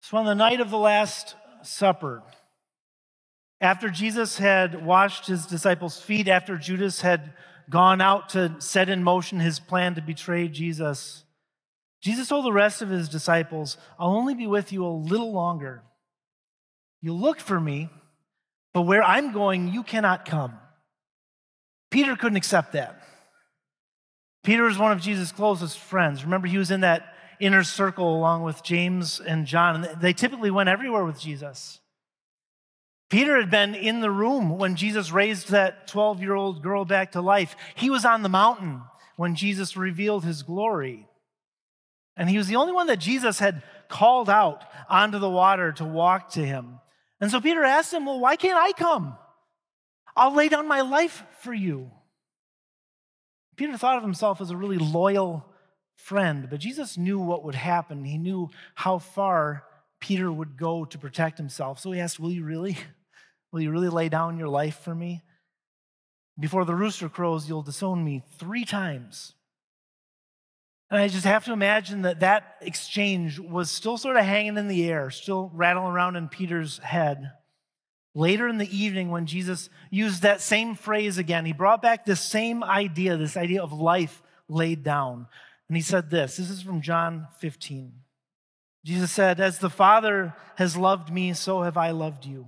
So on the night of the Last Supper, after Jesus had washed his disciples' feet, after Judas had gone out to set in motion his plan to betray Jesus, Jesus told the rest of his disciples, "I'll only be with you a little longer. You look for me, but where I'm going, you cannot come." Peter couldn't accept that. Peter was one of Jesus' closest friends. Remember, he was in that inner circle along with James and John, and they typically went everywhere with Jesus. Peter had been in the room when Jesus raised that 12-year-old girl back to life. He was on the mountain when Jesus revealed his glory. And he was the only one that Jesus had called out onto the water to walk to him. And so Peter asked him, "Well, why can't I come? I'll lay down my life for you." Peter thought of himself as a really loyal friend, but Jesus knew what would happen. He knew how far Peter would go to protect himself. So he asked, Will you really lay down your life for me? Before the rooster crows, you'll disown me 3 times. And I just have to imagine that exchange was still sort of hanging in the air, still rattling around in Peter's head. Later in the evening, when Jesus used that same phrase again, he brought back this same idea, this idea of life laid down. And he said this is from John 15. Jesus said, "As the Father has loved me, so have I loved you.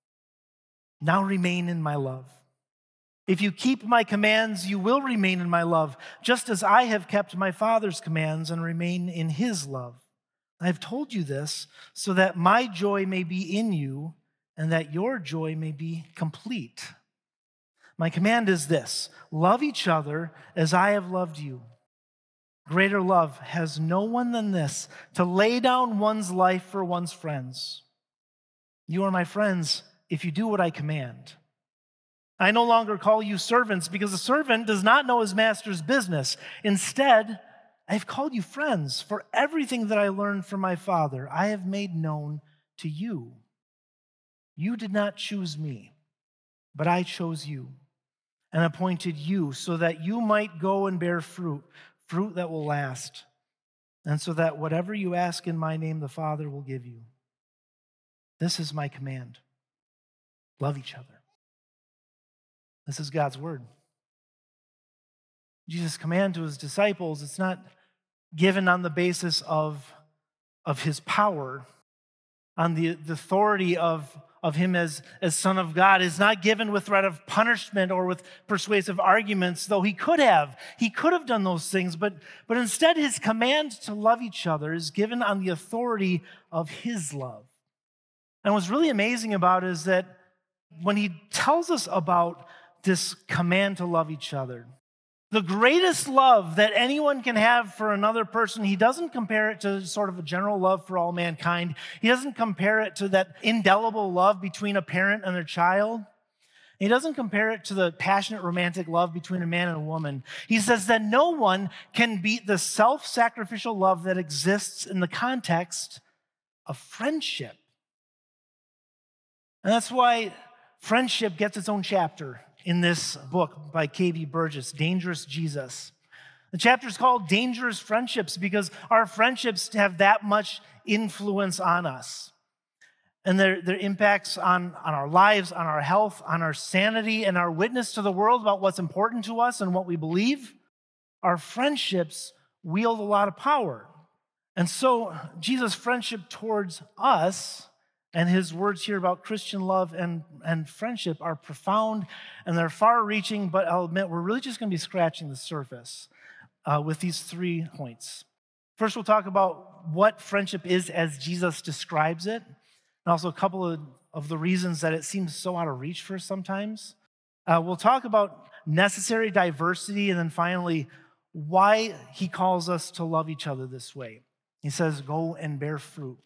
Now remain in my love. If you keep my commands, you will remain in my love, just as I have kept my Father's commands and remain in his love. I have told you this so that my joy may be in you and that your joy may be complete. My command is this: love each other as I have loved you. Greater love has no one than this, to lay down one's life for one's friends. You are my friends if you do what I command. I no longer call you servants, because a servant does not know his master's business. Instead, I have called you friends, for everything that I learned from my Father I have made known to you. You did not choose me, but I chose you and appointed you so that you might go and bear fruit that will last, and so that whatever you ask in my name, the Father will give you. This is my command: love each other." This is God's word. Jesus' command to his disciples, it's not given on the basis of his power, on the authority of him as Son of God. It's not given with threat of punishment or with persuasive arguments, though he could have. He could have done those things, but instead his command to love each other is given on the authority of his love. And what's really amazing about it is that when he tells us about this command to love each other, the greatest love that anyone can have for another person, he doesn't compare it to sort of a general love for all mankind. He doesn't compare it to that indelible love between a parent and their child. He doesn't compare it to the passionate romantic love between a man and a woman. He says that no one can beat the self-sacrificial love that exists in the context of friendship. And that's why friendship gets its own chapter in this book by K.B. Burgess, Dangerous Jesus. The chapter is called Dangerous Friendships because our friendships have that much influence on us. And their impacts on our lives, on our health, on our sanity, and our witness to the world about what's important to us and what we believe. Our friendships wield a lot of power. And so Jesus' friendship towards us and his words here about Christian love and friendship are profound and they're far-reaching, but I'll admit we're really just going to be scratching the surface with these 3 points. First, we'll talk about what friendship is as Jesus describes it, and also a couple of the reasons that it seems so out of reach for us sometimes. We'll talk about necessary diversity, and then finally, why he calls us to love each other this way. He says, go and bear fruit.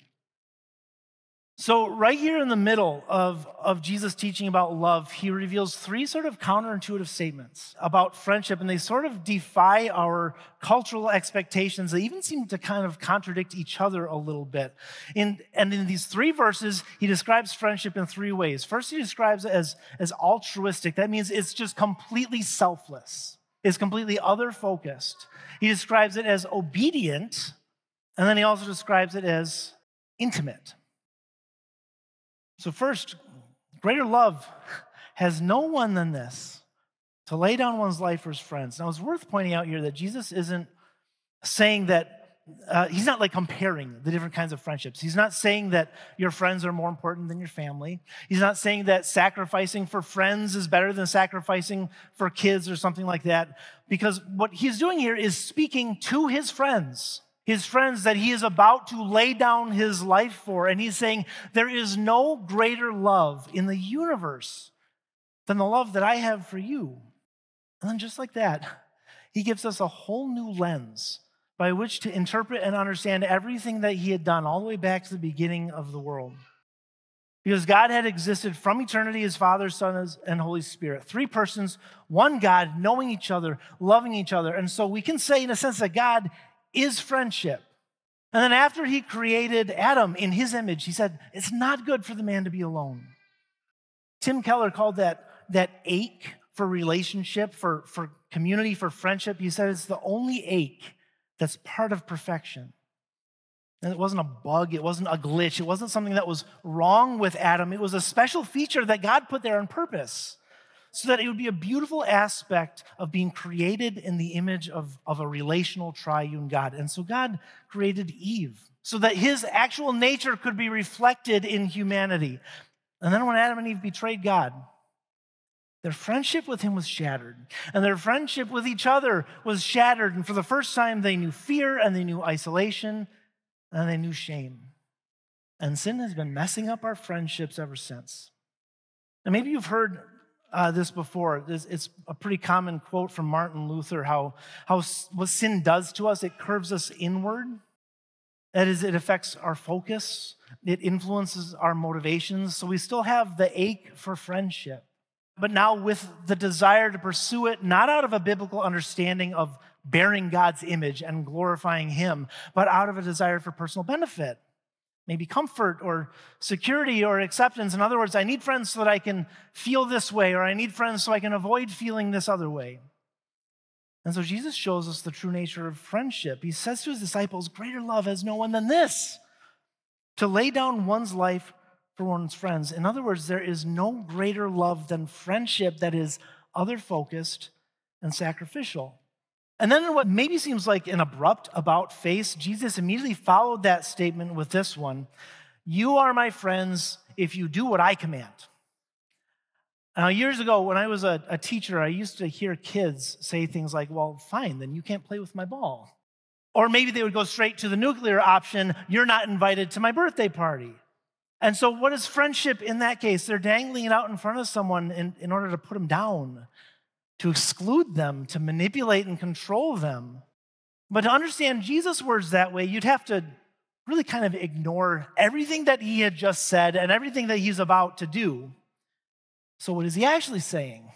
So right here in the middle of Jesus teaching about love, he reveals 3 sort of counterintuitive statements about friendship, and they sort of defy our cultural expectations. They even seem to kind of contradict each other a little bit. And in these 3 verses, he describes friendship in 3 ways. First, he describes it as altruistic. That means it's just completely selfless. It's completely other-focused. He describes it as obedient, and then he also describes it as intimate. So first, greater love has no one than this, to lay down one's life for his friends. Now, it's worth pointing out here that Jesus isn't saying that, he's not like comparing the different kinds of friendships. He's not saying that your friends are more important than your family. He's not saying that sacrificing for friends is better than sacrificing for kids or something like that. Because what he's doing here is speaking to his friends that he is about to lay down his life for. And he's saying, there is no greater love in the universe than the love that I have for you. And then just like that, he gives us a whole new lens by which to interpret and understand everything that he had done all the way back to the beginning of the world. Because God had existed from eternity as Father, Son, and Holy Spirit. Three persons, one God, knowing each other, loving each other. And so we can say, in a sense, that God is friendship. And then after he created Adam in his image, he said, it's not good for the man to be alone. Tim Keller called that ache for relationship, for community, for friendship. He said it's the only ache that's part of perfection. And it wasn't a bug, it wasn't a glitch, it wasn't something that was wrong with Adam. It was a special feature that God put there on purpose so that it would be a beautiful aspect of being created in the image of a relational triune God. And so God created Eve so that his actual nature could be reflected in humanity. And then when Adam and Eve betrayed God, their friendship with him was shattered, and their friendship with each other was shattered. And for the first time, they knew fear, and they knew isolation, and they knew shame. And sin has been messing up our friendships ever since. And maybe you've heard this before. It's a pretty common quote from Martin Luther, how what sin does to us, it curves us inward. That is, it affects our focus. It influences our motivations. So we still have the ache for friendship, but now with the desire to pursue it, not out of a biblical understanding of bearing God's image and glorifying him, but out of a desire for personal benefit, maybe comfort or security or acceptance. In other words, I need friends so that I can feel this way, or I need friends so I can avoid feeling this other way. And so Jesus shows us the true nature of friendship. He says to his disciples, greater love has no one than this, to lay down one's life for one's friends. In other words, there is no greater love than friendship that is other-focused and sacrificial. And then in what maybe seems like an abrupt about-face, Jesus immediately followed that statement with this one: you are my friends if you do what I command. Now, years ago, when I was a teacher, I used to hear kids say things like, well, fine, then you can't play with my ball. Or maybe they would go straight to the nuclear option, you're not invited to my birthday party. And so what is friendship in that case? They're dangling it out in front of someone in order to put them down, to exclude them, to manipulate and control them. But to understand Jesus' words that way, you'd have to really kind of ignore everything that he had just said and everything that he's about to do. So what is he actually saying?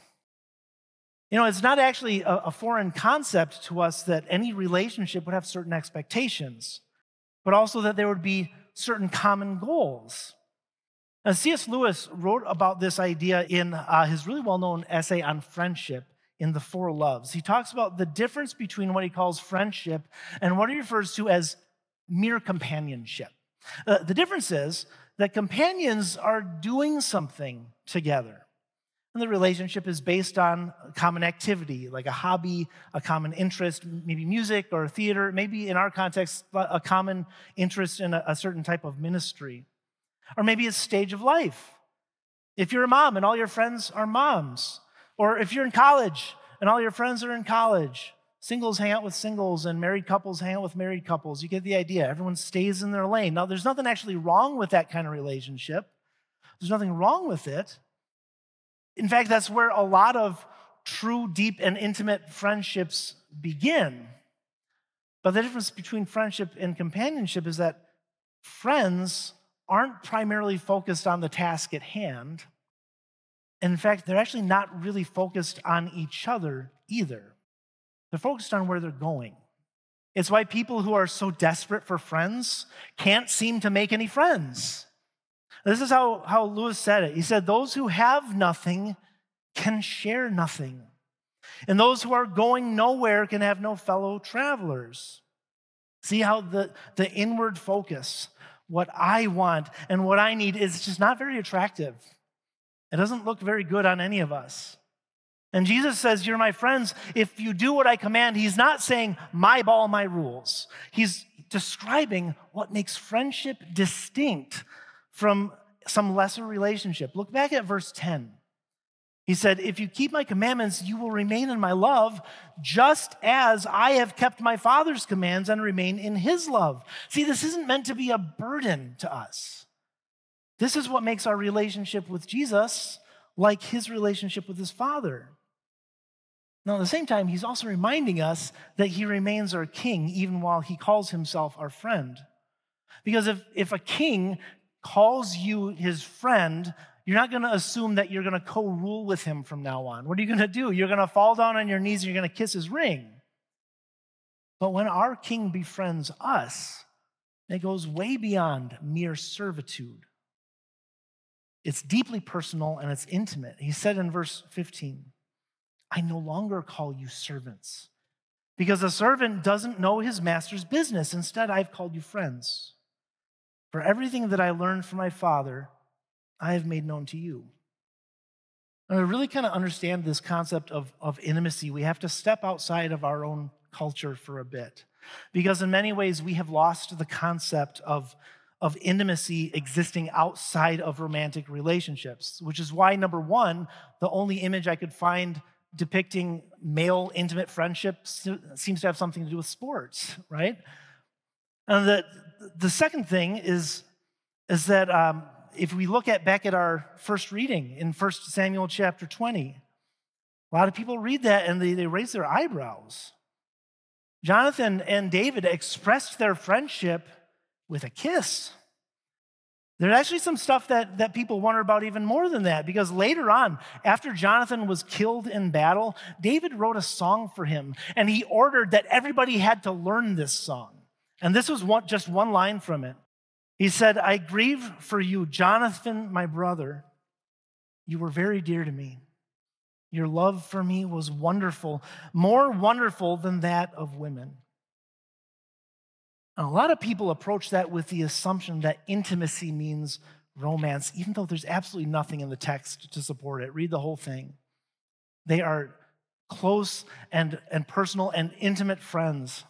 You know, it's not actually a foreign concept to us that any relationship would have certain expectations, but also that there would be certain common goals. Now, C.S. Lewis wrote about this idea in his really well-known essay on friendship in The Four Loves. He talks about the difference between what he calls friendship and what he refers to as mere companionship. The difference is that companions are doing something together. And the relationship is based on common activity, like a hobby, a common interest, maybe music or theater, maybe in our context, a common interest in a certain type of ministry. Or maybe a stage of life. If you're a mom and all your friends are moms, or if you're in college and all your friends are in college, singles hang out with singles and married couples hang out with married couples. You get the idea. Everyone stays in their lane. Now, there's nothing actually wrong with that kind of relationship. There's nothing wrong with it. In fact, that's where a lot of true, deep, and intimate friendships begin. But the difference between friendship and companionship is that friends aren't primarily focused on the task at hand. And in fact, they're actually not really focused on each other either. They're focused on where they're going. It's why people who are so desperate for friends can't seem to make any friends. This is how Lewis said it. He said, those who have nothing can share nothing. And those who are going nowhere can have no fellow travelers. See how the inward focus, what I want and what I need is just not very attractive. It doesn't look very good on any of us. And Jesus says, you're my friends if you do what I command. He's not saying, my ball, my rules. He's describing what makes friendship distinct from some lesser relationship. Look back at verse 10. He said, if you keep my commandments, you will remain in my love, just as I have kept my Father's commands and remain in his love. See, this isn't meant to be a burden to us. This is what makes our relationship with Jesus like his relationship with his Father. Now, at the same time, he's also reminding us that he remains our king even while he calls himself our friend. Because if a king calls you his friend, you're not going to assume that you're going to co-rule with him from now on. What are you going to do? You're going to fall down on your knees and you're going to kiss his ring. But when our king befriends us, it goes way beyond mere servitude. It's deeply personal and it's intimate. He said in verse 15, I no longer call you servants, because a servant doesn't know his master's business. Instead, I've called you friends. For everything that I learned from my Father, I have made known to you. And to really kind of understand this concept of intimacy, we have to step outside of our own culture for a bit. Because in many ways, we have lost the concept of intimacy existing outside of romantic relationships, which is why, number one, the only image I could find depicting male intimate friendships seems to have something to do with sports, right? And the second thing is that if we look back at our first reading in 1 Samuel chapter 20, a lot of people read that and they raise their eyebrows. Jonathan and David expressed their friendship with a kiss. There's actually some stuff that people wonder about even more than that, because later on, after Jonathan was killed in battle, David wrote a song for him, and he ordered that everybody had to learn this song. And this was just one line from it. He said, I grieve for you, Jonathan, my brother. You were very dear to me. Your love for me was wonderful, more wonderful than that of women. And a lot of people approach that with the assumption that intimacy means romance, even though there's absolutely nothing in the text to support it. Read the whole thing. They are close and personal and intimate friends.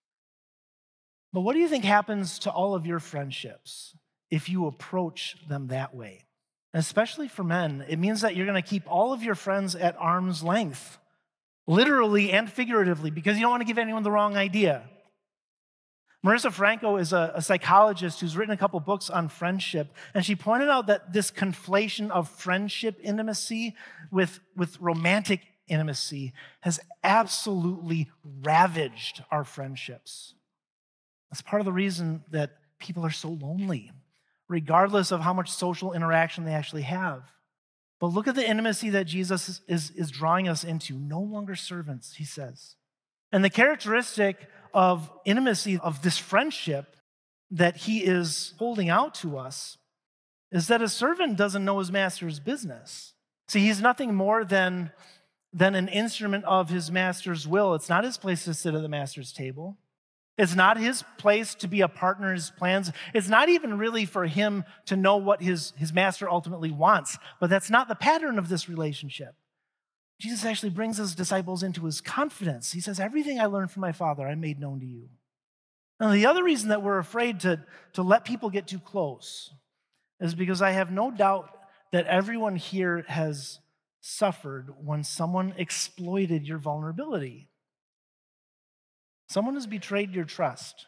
But what do you think happens to all of your friendships if you approach them that way? Especially for men, it means that you're going to keep all of your friends at arm's length, literally and figuratively, because you don't want to give anyone the wrong idea. Marissa Franco is a psychologist who's written a couple books on friendship, and she pointed out that this conflation of friendship intimacy with romantic intimacy has absolutely ravaged our friendships. That's part of the reason that people are so lonely, regardless of how much social interaction they actually have. But look at the intimacy that Jesus is drawing us into. No longer servants, he says. And the characteristic of intimacy, of this friendship that he is holding out to us, is that a servant doesn't know his master's business. See, he's nothing more than an instrument of his master's will. It's not his place to sit at the master's table. It's not his place to be a partner in his plans. It's not even really for him to know what his master ultimately wants. But that's not the pattern of this relationship. Jesus actually brings his disciples into his confidence. He says, everything I learned from my Father, I made known to you. And the other reason that we're afraid to let people get too close is because I have no doubt that everyone here has suffered when someone exploited your vulnerability. Someone has betrayed your trust.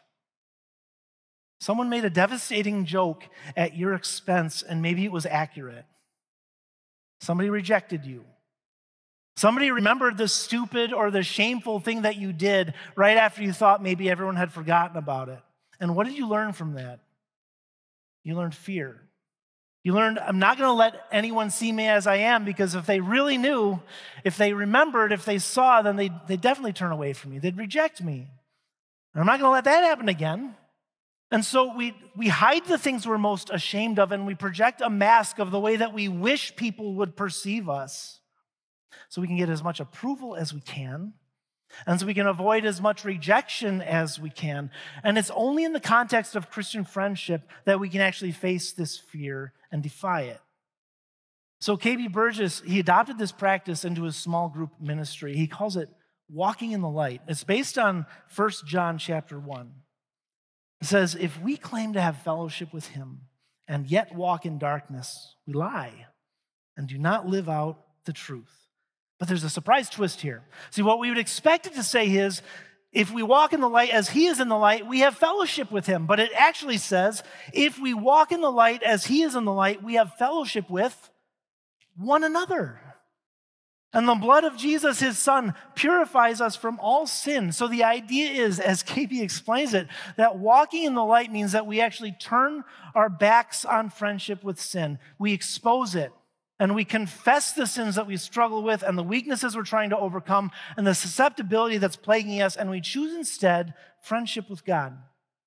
Someone made a devastating joke at your expense, and maybe it was accurate. Somebody rejected you. Somebody remembered the stupid or the shameful thing that you did right after you thought maybe everyone had forgotten about it. And what did you learn from that? You learned fear. You learned, I'm not going to let anyone see me as I am, because if they really knew, if they remembered, if they saw, then they'd definitely turn away from me. They'd reject me. And I'm not going to let that happen again. And so we hide the things we're most ashamed of, and we project a mask of the way that we wish people would perceive us, so we can get as much approval as we can, And so we can avoid as much rejection as we can. And it's only in the context of Christian friendship that we can actually face this fear and defy it. So KB Burgess, he adopted this practice into his small group ministry. He calls it walking in the light. It's based on 1 John chapter 1. It says, if we claim to have fellowship with him and yet walk in darkness, we lie and do not live out the truth. But there's a surprise twist here. See, what we would expect it to say is, if we walk in the light as he is in the light, we have fellowship with him. But it actually says, if we walk in the light as he is in the light, we have fellowship with one another. And the blood of Jesus, his son, purifies us from all sin. So the idea is, as KB explains it, that walking in the light means that we actually turn our backs on friendship with sin. We expose it. And we confess the sins that we struggle with and the weaknesses we're trying to overcome and the susceptibility that's plaguing us, and we choose instead friendship with God.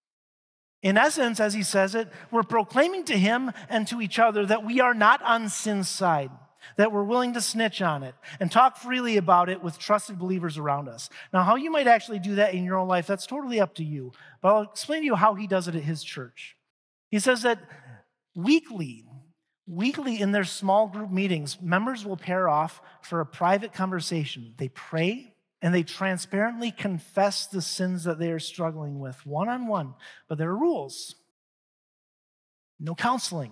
In essence, as he says it, we're proclaiming to him and to each other that we are not on sin's side, that we're willing to snitch on it and talk freely about it with trusted believers around us. Now, how you might actually do that in your own life, that's totally up to you. But I'll explain to you how he does it at his church. He says that weekly in their small group meetings, members will pair off for a private conversation. They pray and they transparently confess the sins that they are struggling with one-on-one. But there are rules. No counseling.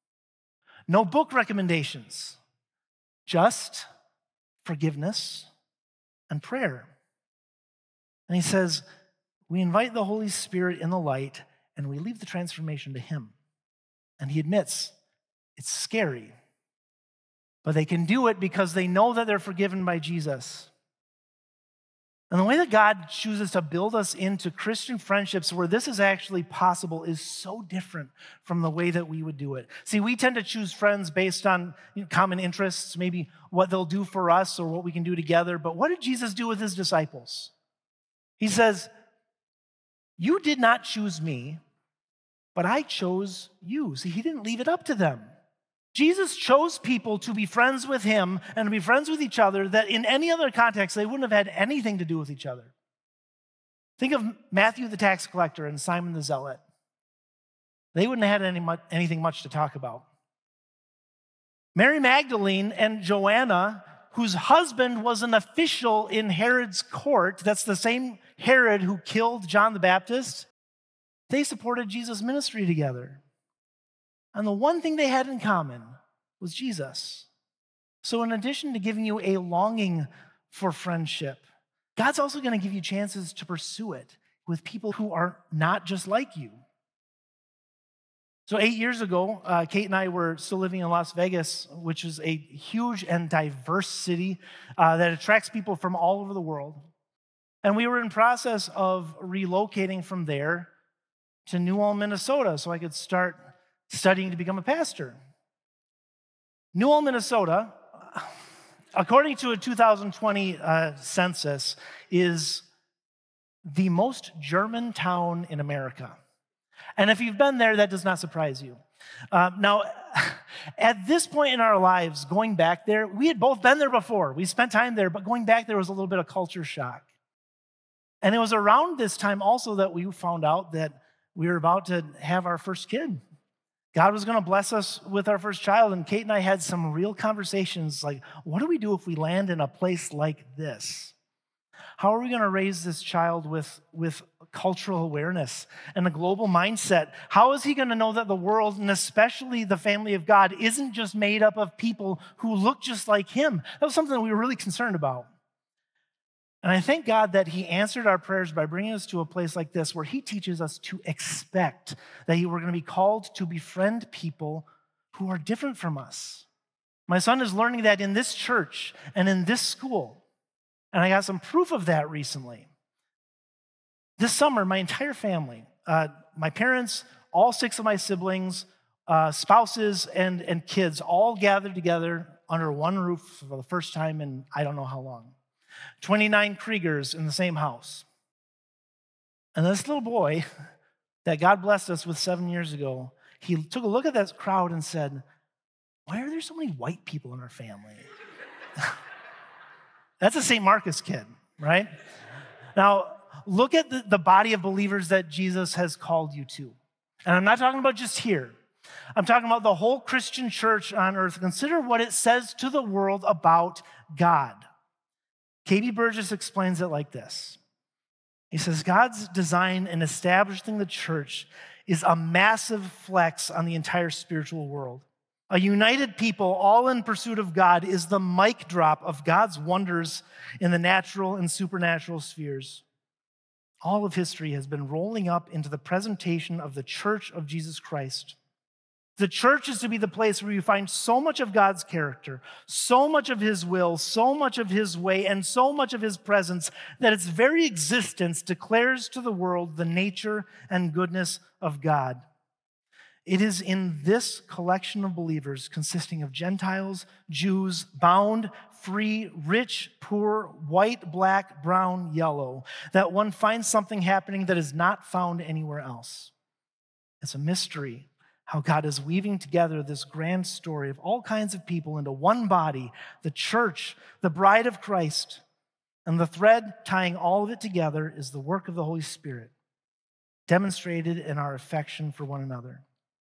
No book recommendations. Just forgiveness and prayer. And he says, we invite the Holy Spirit in the light and we leave the transformation to him. And he admits, it's scary, but they can do it because they know that they're forgiven by Jesus. And the way that God chooses to build us into Christian friendships where this is actually possible is so different from the way that we would do it. See, we tend to choose friends based on common interests, maybe what they'll do for us or what we can do together. But what did Jesus do with his disciples? He says, you did not choose me, but I chose you. See, he didn't leave it up to them. Jesus chose people to be friends with him and to be friends with each other that in any other context, they wouldn't have had anything to do with each other. Think of Matthew the tax collector and Simon the zealot. They wouldn't have had anything much to talk about. Mary Magdalene and Joanna, whose husband was an official in Herod's court, that's the same Herod who killed John the Baptist, they supported Jesus' ministry together. And the one thing they had in common was Jesus. So in addition to giving you a longing for friendship, God's also going to give you chances to pursue it with people who are not just like you. So 8 years ago, Kate and I were still living in Las Vegas, which is a huge and diverse city that attracts people from all over the world. And we were in process of relocating from there to New Ulm, Minnesota, so I could start studying to become a pastor. New Ulm, Minnesota, according to a 2020 census, is the most German town in America. And if you've been there, that does not surprise you. Now, at this point in our lives, going back there, we had both been there before. We spent time there, but going back there was a little bit of culture shock. And it was around this time also that we found out that we were about to have our first kid. God was going to bless us with our first child, and Kate and I had some real conversations like, what do we do if we land in a place like this? How are we going to raise this child with cultural awareness and a global mindset? How is he going to know that the world, and especially the family of God, isn't just made up of people who look just like him? That was something that we were really concerned about. And I thank God that he answered our prayers by bringing us to a place like this where he teaches us to expect that we're going to be called to befriend people who are different from us. My son is learning that in this church and in this school. And I got some proof of that recently. This summer, my entire family, my parents, all 6 of my siblings, spouses, and kids all gathered together under one roof for the first time in I don't know how long. 29 Kriegers in the same house. And this little boy that God blessed us with 7 years ago, he took a look at that crowd and said, why are there so many white people in our family? That's a St. Marcus kid. right? Now, look at the body of believers that Jesus has called you to. And I'm not talking about just here. I'm talking about the whole Christian church on earth. Consider what it says to the world about God. K.B. Burgess explains it like this. He says, God's design in establishing the church is a massive flex on the entire spiritual world. A united people, all in pursuit of God, is the mic drop of God's wonders in the natural and supernatural spheres. All of history has been rolling up into the presentation of the church of Jesus Christ. The church is to be the place where you find so much of God's character, so much of his will, so much of his way, and so much of his presence that its very existence declares to the world the nature and goodness of God. It is in this collection of believers consisting of Gentiles, Jews, bound, free, rich, poor, white, black, brown, yellow, that one finds something happening that is not found anywhere else. It's a mystery how God is weaving together this grand story of all kinds of people into one body, the church, the bride of Christ. And the thread tying all of it together is the work of the Holy Spirit, demonstrated in our affection for one another.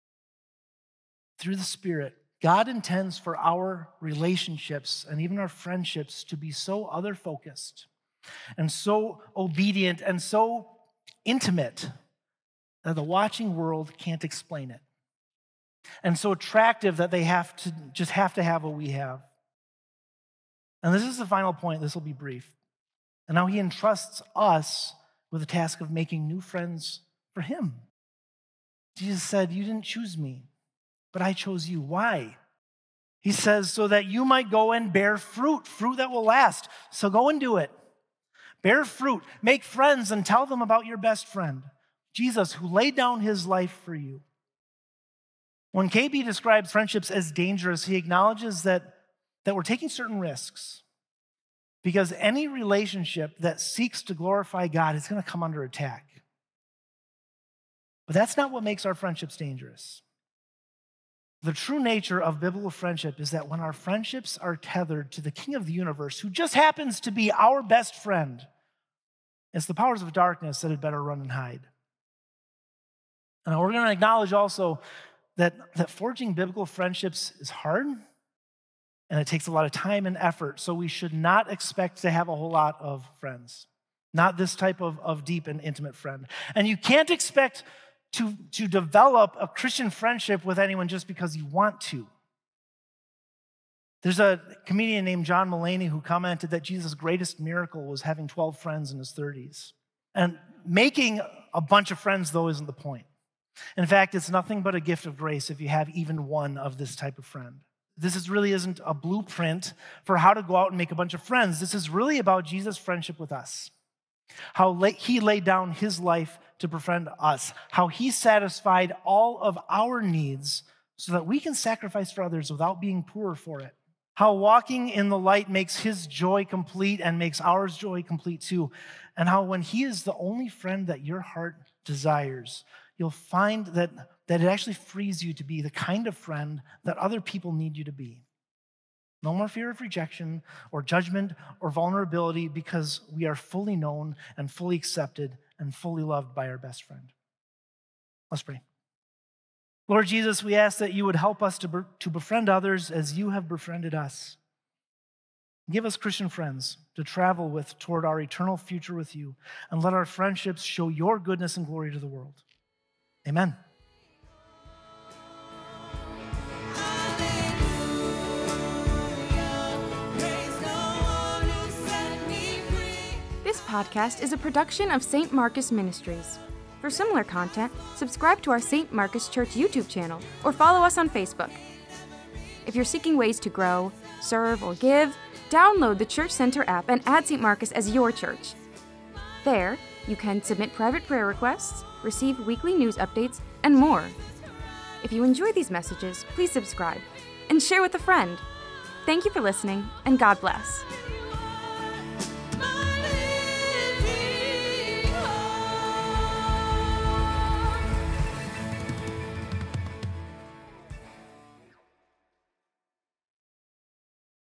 Through the Spirit, God intends for our relationships and even our friendships to be so other-focused and so obedient and so intimate that the watching world can't explain it. And so attractive that they have to have what we have. And this is the final point. This will be brief. And now he entrusts us with the task of making new friends for him. Jesus said, you didn't choose me, but I chose you. Why? He says, so that you might go and bear fruit that will last. So go and do it. Bear fruit, make friends, and tell them about your best friend, Jesus, who laid down his life for you. When KB describes friendships as dangerous, he acknowledges that we're taking certain risks. Because any relationship that seeks to glorify God is going to come under attack. But that's not what makes our friendships dangerous. The true nature of biblical friendship is that when our friendships are tethered to the King of the universe, who just happens to be our best friend, it's the powers of darkness that had better run and hide. And we're going to acknowledge also that forging biblical friendships is hard, and it takes a lot of time and effort, so we should not expect to have a whole lot of friends. Not this type of deep and intimate friend. And you can't expect to develop a Christian friendship with anyone just because you want to. There's a comedian named John Mulaney who commented that Jesus' greatest miracle was having 12 friends in his 30s. And making a bunch of friends, though, isn't the point. In fact, it's nothing but a gift of grace if you have even one of this type of friend. This really isn't a blueprint for how to go out and make a bunch of friends. This is really about Jesus' friendship with us. How he laid down his life to befriend us. How he satisfied all of our needs so that we can sacrifice for others without being poorer for it. How walking in the light makes his joy complete and makes our joy complete too. And how when he is the only friend that your heart desires, you'll find that it actually frees you to be the kind of friend that other people need you to be. No more fear of rejection or judgment or vulnerability because we are fully known and fully accepted and fully loved by our best friend. Let's pray. Lord Jesus, we ask that you would help us to befriend others as you have befriended us. Give us Christian friends to travel with toward our eternal future with you, and let our friendships show your goodness and glory to the world. Amen. This podcast is a production of St. Marcus Ministries. For similar content, subscribe to our St. Marcus Church YouTube channel or follow us on Facebook. If you're seeking ways to grow, serve, or give, download the Church Center app and add St. Marcus as your church. There, you can submit private prayer requests, receive weekly news updates, and more. If you enjoy these messages, please subscribe and share with a friend. Thank you for listening, and God bless.